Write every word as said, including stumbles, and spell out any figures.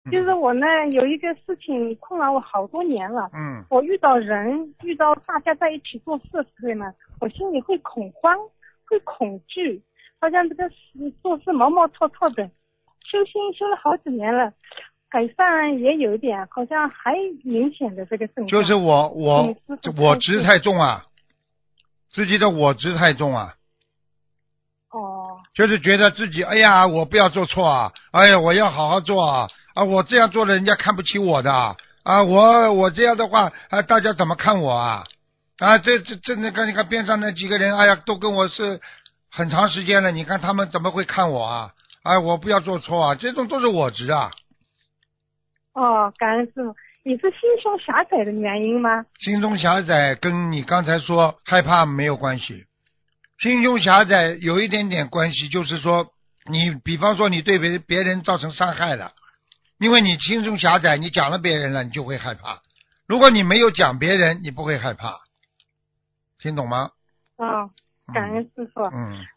就是我呢有一个事情困扰我好多年了。 嗯。 我遇到人，遇到大家在一起做事的时候呢，我心里会恐慌，会恐惧，好像这个事做事毛毛糙糙的。修心修了好几年了，改善也有一点，好像还明显的这个症状。 就是我我我执太重啊，自己的我执太重啊。 哦。 就是觉得自己哎呀，我不要做错啊，哎呀，我要好好做啊，啊，我这样做了人家看不起我的啊，我我这样的话啊，大家怎么看我啊？啊，这这这那个你看边上那几个人，哎呀，都跟我是很长时间了，你看他们怎么会看我啊？哎，我不要做错啊，这种都是我执啊。 哦，感恩师父，你是心胸狭窄的原因吗？ 心胸狭窄跟你刚才说害怕没有关系，心胸狭窄有一点点关系，就是说你比方说你对别别人造成伤害了，因为你心胸狭窄，你讲了别人了，你就会害怕。如果你没有讲别人，你不会害怕，听懂吗？ 哦，感恩师父。 嗯。